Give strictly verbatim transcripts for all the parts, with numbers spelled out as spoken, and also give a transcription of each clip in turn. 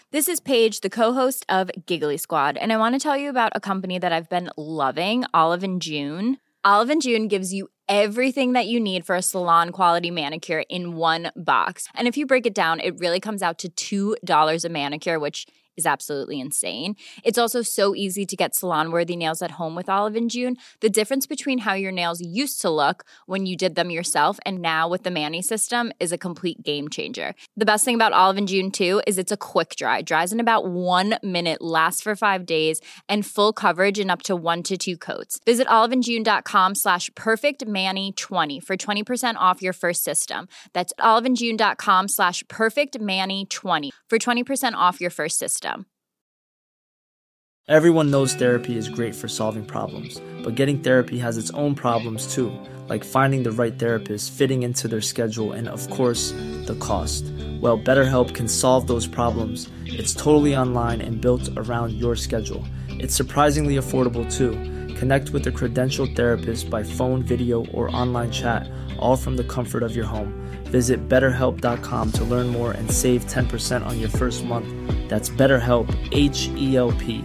This is Paige, the co-host of Giggly Squad, and I want to tell you about a company that I've been loving, Olive and June. Olive and June gives you everything that you need for a salon-quality manicure in one box. And if you break it down, it really comes out to two dollars a manicure, which is absolutely insane. It's also so easy to get salon-worthy nails at home with Olive and June. The difference between how your nails used to look when you did them yourself and now with the Mani system is a complete game changer. The best thing about Olive and June, too, is it's a quick dry. Dries in about one minute, lasts for five days, and full coverage in up to one to two coats. Visit oliveandjune.com slash perfectmani20 for twenty percent off your first system. That's oliveandjune.com slash perfectmani20 for twenty percent off your first system. Everyone knows therapy is great for solving problems, but getting therapy has its own problems too, like finding the right therapist, fitting into their schedule, and of course, the cost. Well, BetterHelp can solve those problems. It's totally online and built around your schedule. It's surprisingly affordable too. Connect with a credentialed therapist by phone, video, or online chat, all from the comfort of your home. Visit better help dot com to learn more and save ten percent on your first month. That's BetterHelp, H E L P.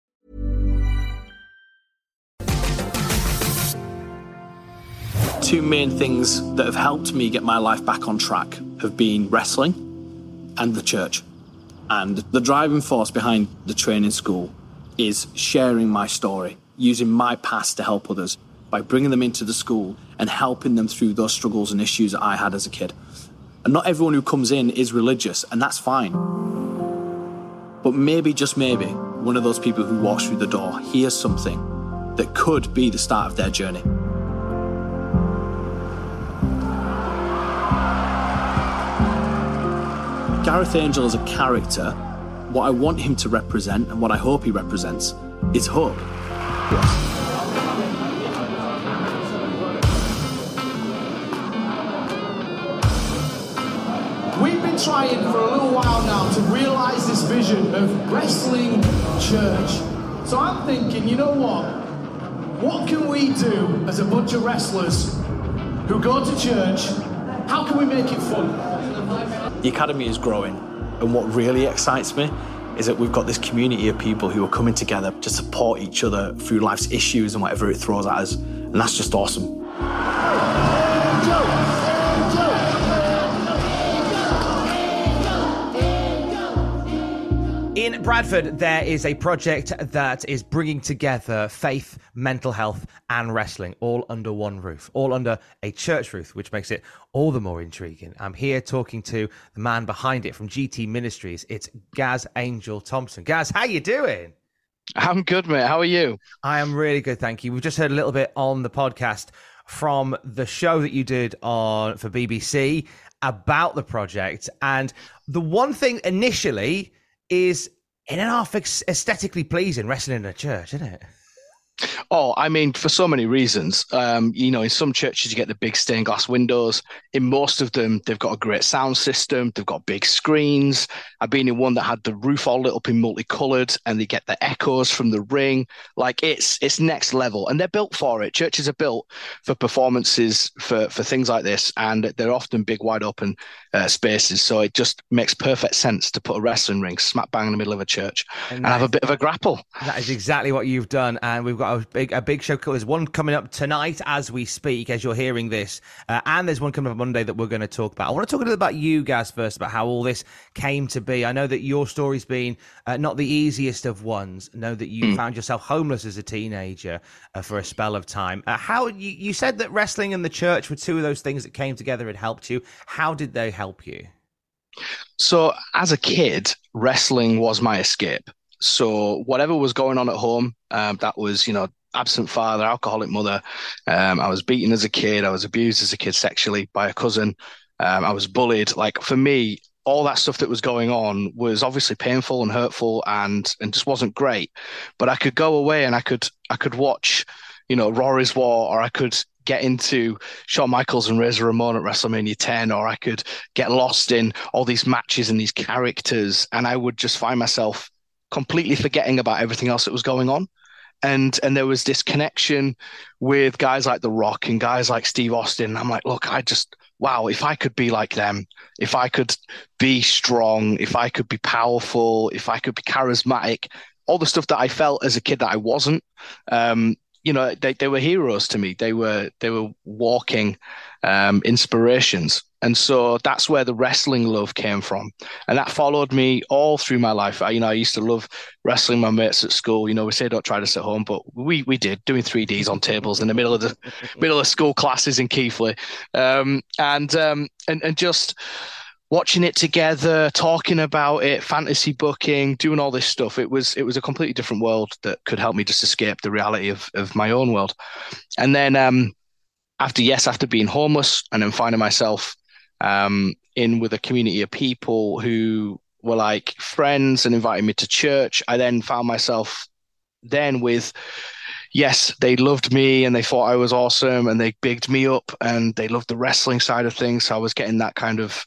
Two main things that have helped me get my life back on track have been wrestling and the church. And the driving force behind the training school is sharing my story, using my past to help others by bringing them into the school and helping them through those struggles and issues that I had as a kid. And not everyone who comes in is religious, and that's fine. But maybe, just maybe, one of those people who walks through the door hears something that could be the start of their journey. Gareth Angel as a character, what I want him to represent and what I hope he represents is hope. Yes. We've been trying for a little while now to realise this vision of wrestling church. So I'm thinking, you know what? What can we do as a bunch of wrestlers who go to church? How can we make it fun? The Academy is growing, and what really excites me is that we've got this community of people who are coming together to support each other through life's issues and whatever it throws at us, and that's just awesome. In Bradford, there is a project that is bringing together faith, mental health, and wrestling all under one roof, all under a church roof, which makes it all the more intriguing. I'm here talking to the man behind it from G T Ministries. It's Gaz Angel Thompson. Gaz, how you doing? I'm good, mate. How are you? I am really good, thank you. We've just heard a little bit on the podcast from the show that you did on for B B C about the project. And the one thing initially is in and half aesthetically pleasing wrestling in a church, isn't it? Oh, I mean, for so many reasons. Um, you know, in some churches, you get the big stained glass windows. In most of them, they've got a great sound system. They've got big screens. I've been in one that had the roof all lit up in multicolored, and they get the echoes from the ring. Like, it's it's next level, and they're built for it. Churches are built for performances, for, for things like this, and they're often big, wide open uh, spaces. So it just makes perfect sense to put a wrestling ring smack bang in the middle of a church and, and have a bit of a grapple. That is exactly what you've done, and we've got a big a big show. There's one coming up tonight as we speak, as you're hearing this, uh, and there's one coming up Monday that we're going to talk about. I want to talk a little about you guys first, about how all this came to be. I know that your story's been uh, not the easiest of ones. I know that you mm. found yourself homeless as a teenager uh, for a spell of time. Uh, how you, you said that wrestling and the church were two of those things that came together and helped you. How did they help you? So as a kid, wrestling was my escape. So whatever was going on at home, um, that was, you know, absent father, alcoholic mother. Um, I was beaten as a kid. I was abused as a kid sexually by a cousin. Um, I was bullied. Like, for me, all that stuff that was going on was obviously painful and hurtful and and just wasn't great. But I could go away and I could I could watch, you know, Rory's War, or I could get into Shawn Michaels and Razor Ramon at WrestleMania ten, or I could get lost in all these matches and these characters, and I would just find myself completely forgetting about everything else that was going on. And and there was this connection with guys like The Rock and guys like Steve Austin. I'm like, look, I just wow, if I could be like them, if I could be strong, if I could be powerful, if I could be charismatic, all the stuff that I felt as a kid that I wasn't, um, you know, they, they were heroes to me. They were they were walking um, inspirations. And so that's where the wrestling love came from. And that followed me all through my life. I, you know, I used to love wrestling my mates at school. You know, we say don't try this at home, but we we did, doing three Ds on tables in the middle of the middle of school classes in Keighley. Um, and um, and and just watching it together, talking about it, fantasy booking, doing all this stuff. It was it was a completely different world that could help me just escape the reality of of my own world. And then um, after yes, after being homeless and then finding myself um, in with a community of people who were like friends and invited me to church, I then found myself then with, yes, they loved me and they thought I was awesome and they bigged me up and they loved the wrestling side of things. So I was getting that kind of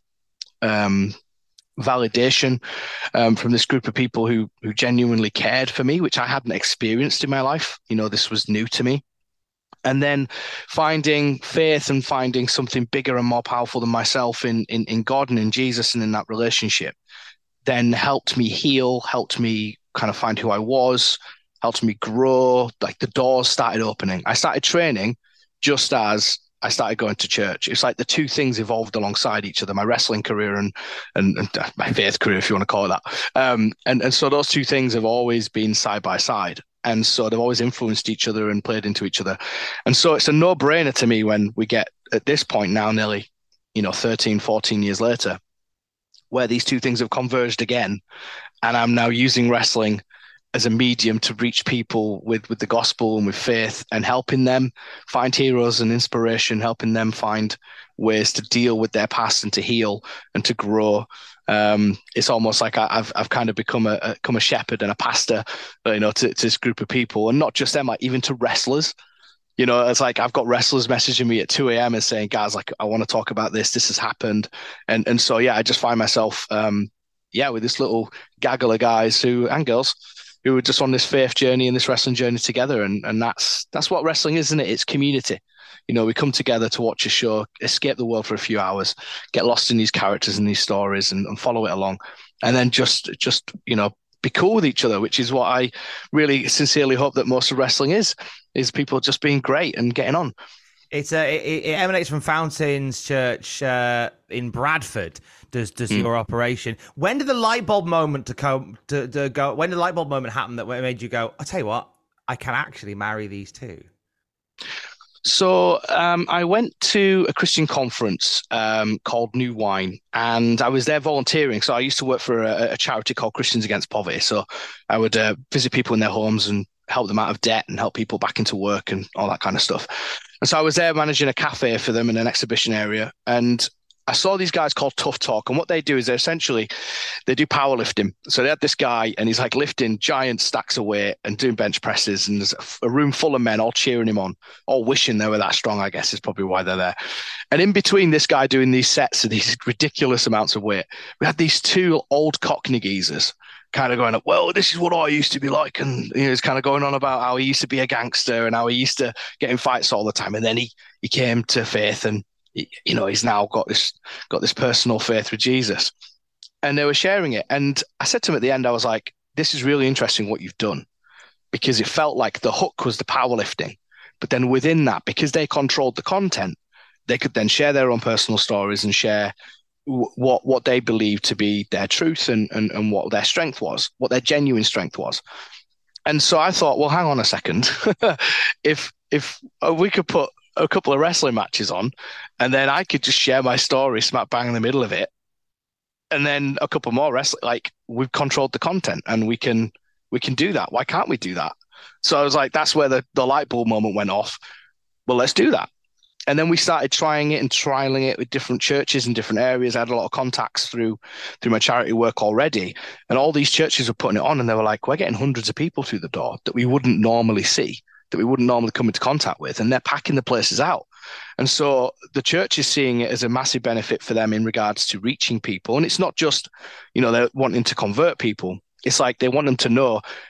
um, validation um, from this group of people who who genuinely cared for me, which I hadn't experienced in my life. You know, this was new to me. And then finding faith and finding something bigger and more powerful than myself in, in, in God and in Jesus and in that relationship then helped me heal, helped me kind of find who I was, helped me grow. Like the doors started opening. I started training just as I started going to church. It's like the two things evolved alongside each other, my wrestling career and and, and my faith career, if you want to call it that. Um, and, and so those two things have always been side by side. And so they've always influenced each other and played into each other. And so it's a no-brainer to me when we get at this point now, nearly, you know, thirteen, fourteen years later, where these two things have converged again. And I'm now using wrestling as a medium to reach people with, with the gospel and with faith and helping them find heroes and inspiration, helping them find ways to deal with their past and to heal and to grow. Um, it's almost like I, I've I've kind of become a, a become a shepherd and a pastor, you know, to, to this group of people, and not just them, like even to wrestlers. You know, it's like I've got wrestlers messaging me at two a.m. and saying, "Guys, like I want to talk about this. This has happened," and and so yeah, I just find myself, um, yeah, with this little gaggle of guys who and girls who are just on this faith journey and this wrestling journey together, and and that's that's what wrestling is, isn't it? It's community. You know, we come together to watch a show, escape the world for a few hours, get lost in these characters and these stories and, and follow it along. And then just, just, you know, be cool with each other, which is what I really sincerely hope that most of wrestling is, is people just being great and getting on. It's uh, it, it emanates from Fountains Church uh, in Bradford. Does does mm. your operation? When did the light bulb moment to come to, to go? When did the light bulb moment happen that made you go, "I'll tell you what, I can actually marry these two"? So um, I went to a Christian conference um, called New Wine, and I was there volunteering. So I used to work for a, a charity called Christians Against Poverty. So I would uh, visit people in their homes and help them out of debt and help people back into work and all that kind of stuff. And so I was there managing a cafe for them in an exhibition area, and I saw these guys called Tough Talk, and what they do is they essentially, they do powerlifting. So they had this guy, and he's like lifting giant stacks of weight and doing bench presses, and there's a room full of men all cheering him on, all wishing they were that strong, I guess is probably why they're there. And in between this guy doing these sets of these ridiculous amounts of weight, we had these two old Cockney geezers kind of going, well, this is what I used to be like. And you know, he's kind of going on about how he used to be a gangster and how he used to get in fights all the time. And then he, he came to faith, and you know, he's now got this got this personal faith with Jesus. And they were sharing it. And I said to him at the end, I was like, this is really interesting what you've done, because it felt like the hook was the powerlifting. But then within that, because they controlled the content, they could then share their own personal stories and share w- what what they believed to be their truth and, and, and what their strength was, what their genuine strength was. And so I thought, well, hang on a second. if if we could put a couple of wrestling matches on, and then I could just share my story smack bang in the middle of it, and then a couple more wrestling, like we've controlled the content and we can we can do that. Why can't we do that? So I was like, that's where the, the light bulb moment went off. Well, let's do that. And then we started trying it and trialing it with different churches in different areas. I had a lot of contacts through through my charity work already, and all these churches were putting it on, and they were like, we're getting hundreds of people through the door that we wouldn't normally see, that we wouldn't normally come into contact with, and they're packing the places out. And so the church is seeing it as a massive benefit for them in regards to reaching people. And it's not just, you know, they're wanting to convert people. It's like they want them to know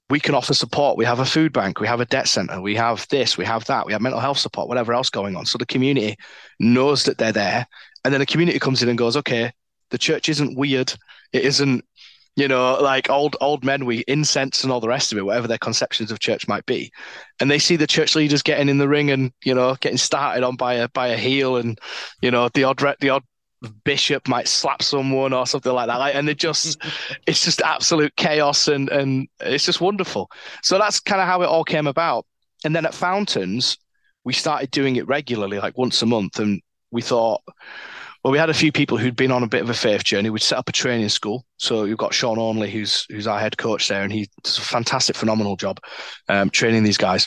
we can offer support. We have a food bank, we have a debt center, we have this, we have that, we have mental health support, whatever else going on. So the community knows that they're there. And then the community comes in and goes, okay, the church isn't weird. It isn't, you know, like old old men with incense and all the rest of it, whatever their conceptions of church might be. And they see the church leaders getting in the ring and, you know, getting started on by a by a heel, and, you know, the odd the odd bishop might slap someone or something like that. Like, and it just it's just absolute chaos, and and it's just wonderful. So that's kind of how it all came about. And then at Fountains, we started doing it regularly, like once a month. And we thought, well, we had a few people who'd been on a bit of a faith journey. We'd set up a training school. So you've got Sean Onley, who's who's our head coach there, and he does a fantastic, phenomenal job um, training these guys.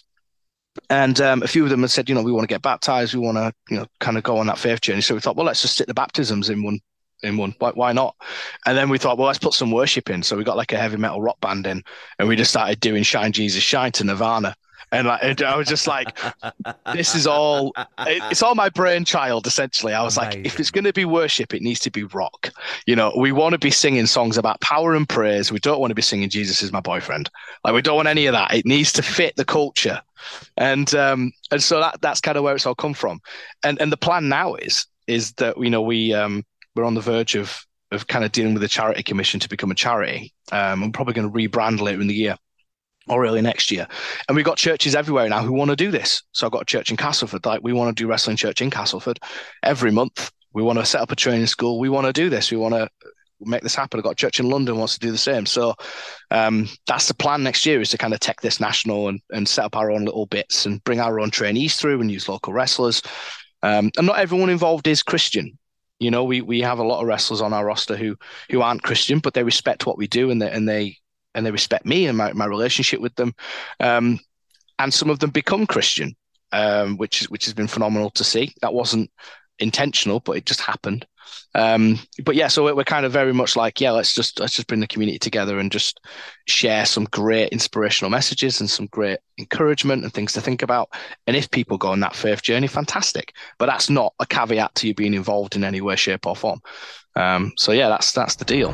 And um, a few of them had said, you know, we want to get baptized. We want to, you know, kind of go on that faith journey. So we thought, well, let's just stick the baptisms in one. In one, why, why not? And then we thought, well, let's put some worship in. So we got like a heavy metal rock band in, and we just started doing "Shine Jesus Shine" to Nirvana. And like, I was just like, this is all, it's all my brainchild, essentially. I was Amazing. Like, if it's going to be worship, it needs to be rock. You know, we want to be singing songs about power and praise. We don't want to be singing "Jesus is my boyfriend." Like, we don't want any of that. It needs to fit the culture. And um, and so that that's kind of where it's all come from. And and the plan now is, is that, you know, we, um, we're on the verge of, of kind of dealing with the charity commission to become a charity. Um, I'm probably going to rebrand later in the year, or early next year. And we've got churches everywhere now who want to do this. So I've got a church in Castleford. Like, we want to do wrestling church in Castleford every month. We want to set up a training school. We want to do this. We want to make this happen. I've got a church in London who wants to do the same. So um, that's the plan next year, is to kind of take this national and, and set up our own little bits and bring our own trainees through and use local wrestlers. Um, and not everyone involved is Christian. You know, we we have a lot of wrestlers on our roster who who aren't Christian, but they respect what we do, and they, and they and they respect me and my, my relationship with them. Um, and some of them become Christian, um, which, which has been phenomenal to see. That wasn't intentional, but it just happened. Um, but yeah, so we're kind of very much like, yeah, let's just let's just bring the community together and just share some great inspirational messages and some great encouragement and things to think about. And if people go on that faith journey, fantastic. But that's not a caveat to you being involved in any way, shape, or form. Um, so yeah, that's that's the deal.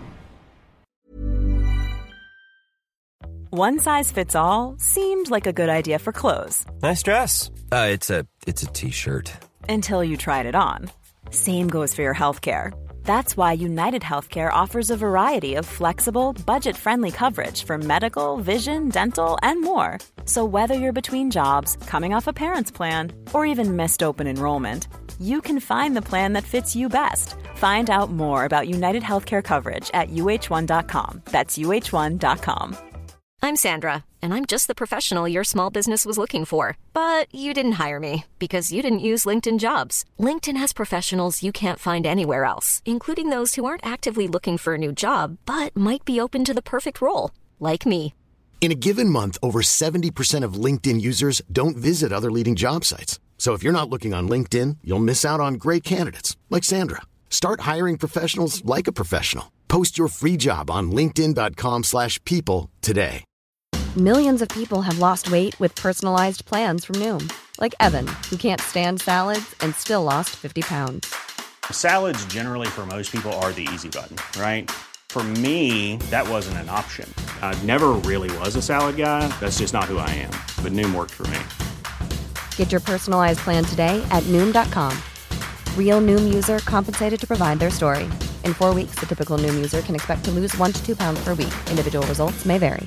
One size fits all seemed like a good idea for clothes. Nice dress. Uh, it's a it's a t-shirt. Until you tried it on. Same goes for your healthcare. That's why United Healthcare offers a variety of flexible, budget-friendly coverage for medical, vision, dental, and more. So whether you're between jobs, coming off a parent's plan, or even missed open enrollment, you can find the plan that fits you best. Find out more about United Healthcare coverage at U H one dot com. That's U H one dot com. I'm Sandra, and I'm just the professional your small business was looking for. But you didn't hire me because you didn't use LinkedIn Jobs. LinkedIn has professionals you can't find anywhere else, including those who aren't actively looking for a new job, but might be open to the perfect role, like me. In a given month, over seventy percent of LinkedIn users don't visit other leading job sites. So if you're not looking on LinkedIn, you'll miss out on great candidates like Sandra. Start hiring professionals like a professional. Post your free job on linkedin dot com slash people today. Millions of people have lost weight with personalized plans from Noom. Like Evan, who can't stand salads and still lost fifty pounds. Salads generally for most people are the easy button, right? For me, that wasn't an option. I never really was a salad guy. That's just not who I am. But Noom worked for me. Get your personalized plan today at Noom dot com. Real Noom user compensated to provide their story. In four weeks, the typical Noom user can expect to lose one to two pounds per week. Individual results may vary.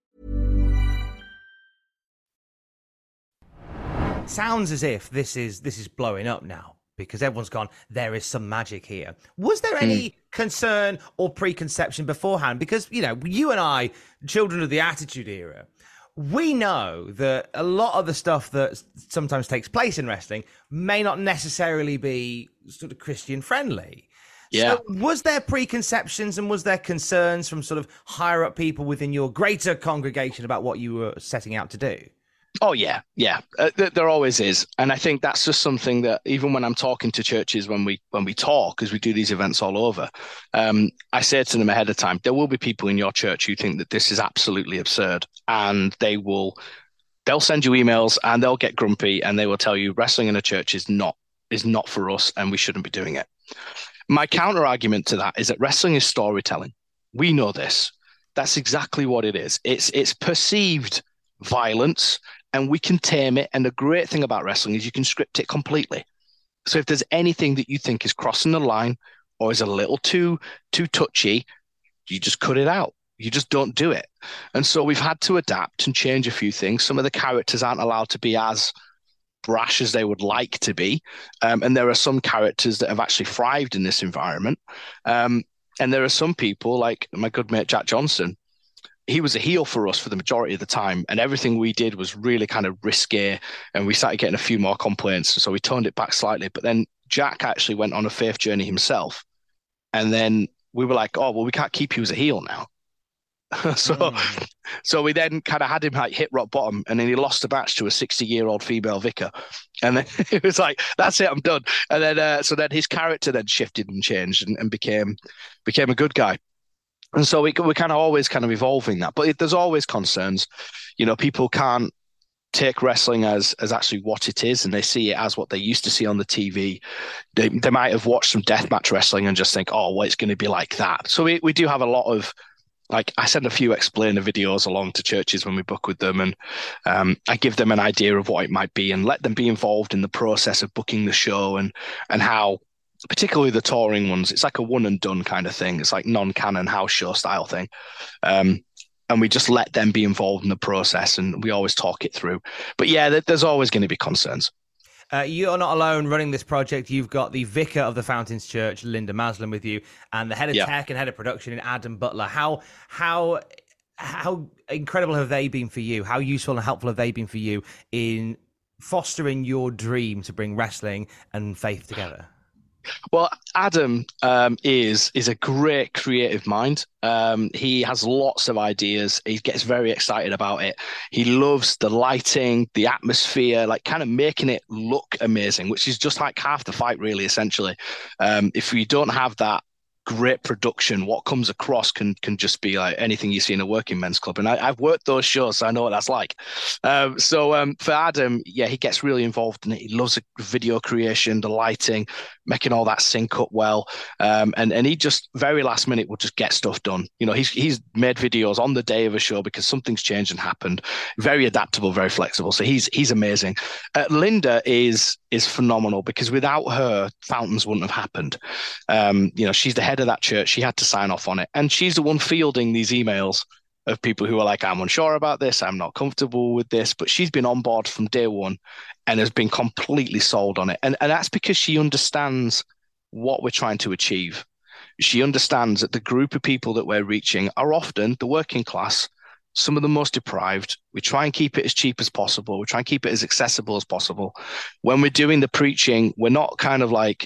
Sounds as if this is this is blowing up now, because everyone's gone, there is some magic here. Was there any mm. concern or preconception beforehand? Because, you know, you and I, children of the Attitude Era, we know that a lot of the stuff that sometimes takes place in wrestling may not necessarily be sort of Christian friendly. Yeah. So was there preconceptions and was there concerns from sort of higher up people within your greater congregation about what you were setting out to do? Oh, yeah, yeah, uh, th- there always is. And I think that's just something that even when I'm talking to churches, when we when we talk, as we do these events all over, um, I say to them ahead of time, there will be people in your church who think that this is absolutely absurd. And they will, they'll send you emails and they'll get grumpy and they will tell you wrestling in a church is not is not for us and we shouldn't be doing it. My counter argument to that is that wrestling is storytelling. We know this. That's exactly what it is. It's it's perceived violence, and we can tame it. And the great thing about wrestling is you can script it completely. So if there's anything that you think is crossing the line or is a little too too touchy, you just cut it out. You just don't do it. And so we've had to adapt and change a few things. Some of the characters aren't allowed to be as brash as they would like to be. Um, and there are some characters that have actually thrived in this environment. Um, and there are some people, like my good mate Jack Johnson, he was a heel for us for the majority of the time. And everything we did was really kind of risque. And we started getting a few more complaints. So we toned it back slightly. But then Jack actually went on a faith journey himself. And then we were like, oh, well, we can't keep you as a heel now. so mm. so we then kind of had him like hit rock bottom, and then he lost the match to a sixty-year-old female vicar. And then it was like, that's it, I'm done. And then uh, so then his character then shifted and changed and, and became became a good guy. And so we, we're kind of always kind of evolving that. But it, there's always concerns. You know, people can't take wrestling as as actually what it is, and they see it as what they used to see on the T V. They, they might have watched some deathmatch wrestling and just think, oh, well, it's going to be like that. So we, we do have a lot of, like, I send a few explainer videos along to churches when we book with them, and um, I give them an idea of what it might be and let them be involved in the process of booking the show, and and how, particularly the touring ones, it's like a one and done kind of thing. It's like non-canon house show style thing. Um, and we just let them be involved in the process, and we always talk it through. But yeah, there's always going to be concerns. Uh, you're not alone running this project. You've got the vicar of the Fountains Church, Linda Maslin, with you, and the head of yeah. tech and head of production in Adam Butler. How how how incredible have they been for you? How useful and helpful have they been for you in fostering your dream to bring wrestling and faith together? Well, Adam um, is is a great creative mind. Um, he has lots of ideas. He gets very excited about it. He loves the lighting, the atmosphere, like kind of making it look amazing, which is just like half the fight, really, essentially. Um, if we don't have that great production, what comes across can can just be like anything you see in a working men's club. And I, I've worked those shows, so I know what that's like. Um, so um, for Adam, yeah, he gets really involved in it. He loves the video creation, the lighting, making all that sync up well. Um, and, and he just very last minute will just get stuff done. You know, he's he's made videos on the day of a show because something's changed and happened. Very adaptable, very flexible. So he's he's amazing. Uh, Linda is is phenomenal because without her, Fountains wouldn't have happened. Um, you know, she's the head of that church. She had to sign off on it. And she's the one fielding these emails of people who are like, I'm unsure about this. I'm not comfortable with this. But she's been on board from day one and has been completely sold on it. And, and that's because she understands what we're trying to achieve. She understands that the group of people that we're reaching are often the working class, some of the most deprived. We try and keep it as cheap as possible. We try and keep it as accessible as possible. When we're doing the preaching, we're not kind of like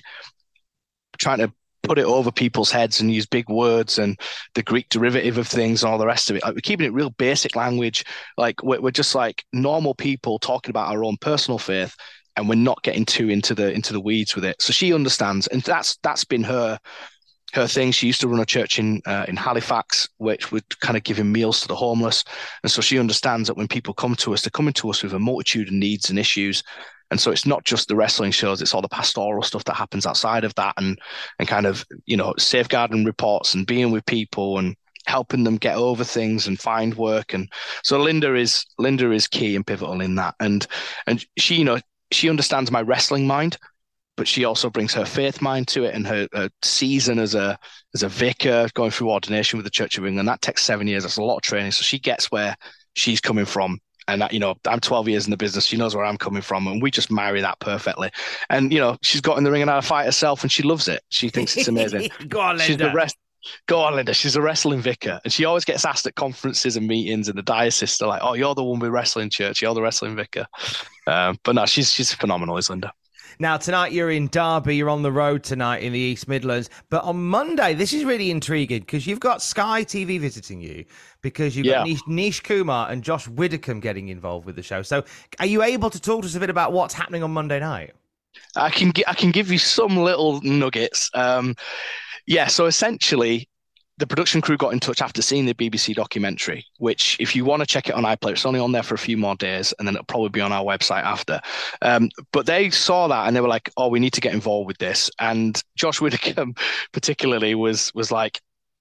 trying to put it over people's heads and use big words and the Greek derivative of things and all the rest of it. Like, we're keeping it real basic language. Like we're, we're just like normal people talking about our own personal faith, and we're not getting too into the into the weeds with it. So she understands, and that's that's been her her thing. She used to run a church in uh, in Halifax, which would kind of giving meals to the homeless, and so she understands that when people come to us, they're coming to us with a multitude of needs and issues. And so it's not just the wrestling shows, it's all the pastoral stuff that happens outside of that, and and kind of, you know, safeguarding reports and being with people and helping them get over things and find work. And so Linda is Linda is key and pivotal in that. And and she, you know, she understands my wrestling mind, but she also brings her faith mind to it, and her, her season as a as a vicar going through ordination with the Church of England. That takes seven years. That's a lot of training. So she gets where she's coming from. And that, you know, I'm twelve years in the business. She knows where I'm coming from, and we just marry that perfectly. And, you know, she's got in the ring and had a fight herself, and she loves it. She thinks it's amazing. Go on, Linda. She's the rest. Go on, Linda. She's a wrestling vicar, and she always gets asked at conferences and meetings in the diocese. They're like, "Oh, you're the one with wrestling church. You're the wrestling vicar." Um, but no, she's she's phenomenal, is Linda. Now, tonight you're in Derby, you're on the road tonight in the East Midlands. But on Monday, this is really intriguing because you've got Sky T V visiting you, because you've got yeah. Nish, Nish Kumar and Josh Widdicombe getting involved with the show. So are you able to talk to us a bit about what's happening on Monday night? I can, I can give you some little nuggets. Um, yeah, so essentially, the production crew got in touch after seeing the B B C documentary, which if you want to check it on iPlayer, it's only on there for a few more days, and then it'll probably be on our website after. Um, but they saw that and they were like, oh, we need to get involved with this. And Josh Widdicombe particularly was was like,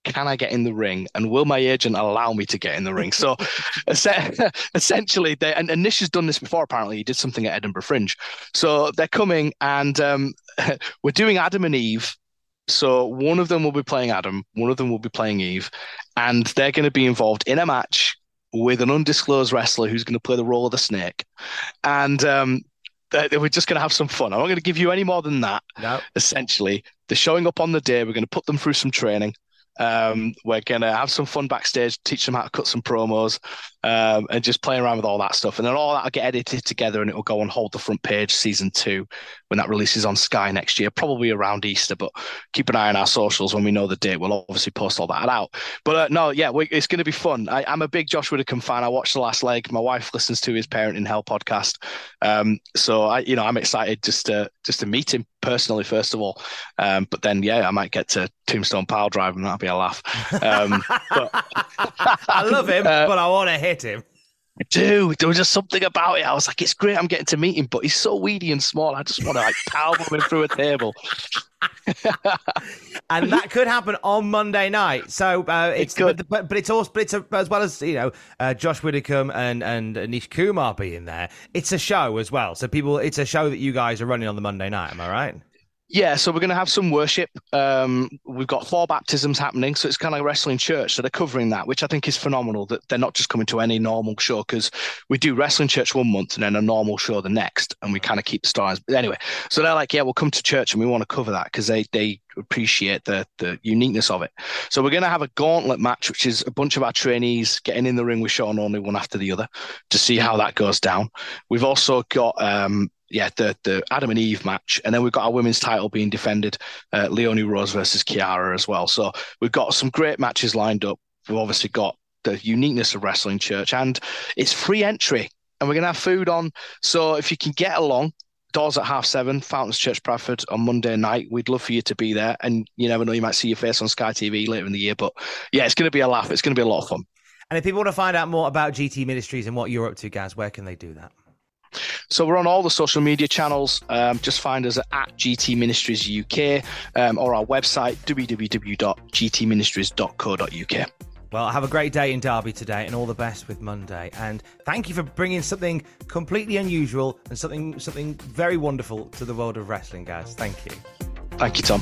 can I get in the ring? And will my agent allow me to get in the ring? So essentially, they, and, and Nish has done this before, apparently. He did something at Edinburgh Fringe. So they're coming and um, we're doing Adam and Eve. So one of them will be playing Adam, one of them will be playing Eve, and they're going to be involved in a match with an undisclosed wrestler who's going to play the role of the snake. And um, we're just going to have some fun. I'm not going to give you any more than that. No. Essentially, they're showing up on the day. We're going to put them through some training. Um, we're going to have some fun backstage, teach them how to cut some promos, um, and just play around with all that stuff. And then all that will get edited together and it will go on Hold the Front Page season two when that releases on Sky next year, probably around Easter. But keep an eye on our socials when we know the date. We'll obviously post all that out. But uh, no, yeah, we, it's going to be fun. I, I'm a big Josh Widdicombe fan. I watched The Last Leg. My wife listens to his Parent in Hell podcast. Um, so I, you know, I'm excited just to just to meet him personally, first of all. Um, but then, yeah, I might get to Tombstone Pile Drive and that'll be a laugh. Um, but, I love him, uh, but I want to hit him. I do. There was just something about it. I was like, it's great I'm getting to meet him, but he's so weedy and small. I just want to like powerbomb him through a table. And that could happen on Monday night. So uh, it's it good, but, but it's also but it's a, as well as you know uh, Josh Widdicombe and and Nish Kumar being there. It's a show as well. So people, it's a show that you guys are running on the Monday night. Am I right? Yeah, so we're going to have some worship. Um, we've got four baptisms happening, so it's kind of like Wrestling Church. So they're covering that, which I think is phenomenal, that they're not just coming to any normal show, because we do Wrestling Church one month and then a normal show the next, and we kind of keep the stars. But anyway, so they're like, yeah, we'll come to church and we want to cover that because they they appreciate the, the uniqueness of it. So we're going to have a gauntlet match, which is a bunch of our trainees getting in the ring with Sean Only one after the other to see how that goes down. We've also got... Um, Yeah, the the Adam and Eve match, and then we've got our women's title being defended, uh, Leonie Rose versus Kiara as well. So we've got some great matches lined up. We've obviously got the uniqueness of Wrestling Church, and it's free entry, and we're gonna have food on. So if you can get along, doors at half seven, Fountains Church Bradford on Monday night. We'd love for you to be there, and you never know, you might see your face on Sky T V later in the year. But yeah, it's gonna be a laugh. It's gonna be a lot of fun. And if people want to find out more about G T Ministries and what you're up to, Gaz, where can they do that? So we're on all the social media channels. Um, just find us at G T Ministries U K um, or our website, w w w dot g t ministries dot co dot u k. Well, have a great day in Derby today and all the best with Monday. And thank you for bringing something completely unusual and something something very wonderful to the world of wrestling, guys. Thank you. Thank you, Tom.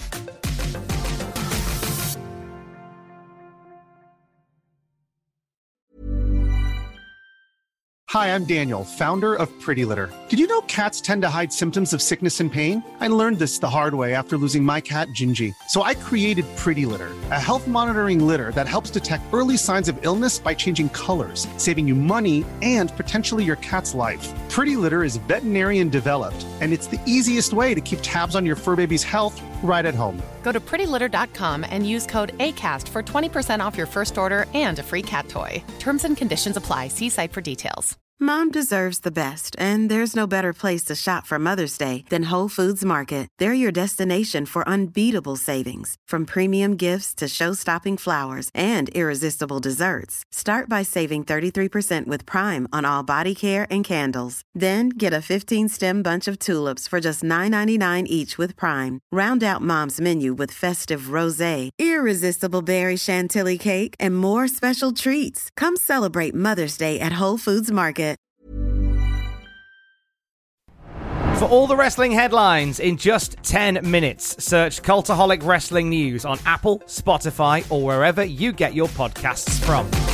Hi, I'm Daniel, founder of Pretty Litter. Did you know cats tend to hide symptoms of sickness and pain? I learned this the hard way after losing my cat, Gingy. So I created Pretty Litter, a health monitoring litter that helps detect early signs of illness by changing colors, saving you money and potentially your cat's life. Pretty Litter is veterinarian developed, and it's the easiest way to keep tabs on your fur baby's health right at home. Go to pretty litter dot com and use code ACAST for twenty percent off your first order and a free cat toy. Terms and conditions apply. See site for details. Mom deserves the best, and there's no better place to shop for Mother's Day than Whole Foods Market. They're your destination for unbeatable savings, from premium gifts to show-stopping flowers and irresistible desserts. Start by saving thirty-three percent with Prime on all body care and candles. Then get a fifteen-stem bunch of tulips for just nine ninety-nine each with Prime. Round out Mom's menu with festive rosé, irresistible berry chantilly cake, and more special treats. Come celebrate Mother's Day at Whole Foods Market. For all the wrestling headlines in just ten minutes, search Cultaholic Wrestling News on Apple, Spotify, or wherever you get your podcasts from.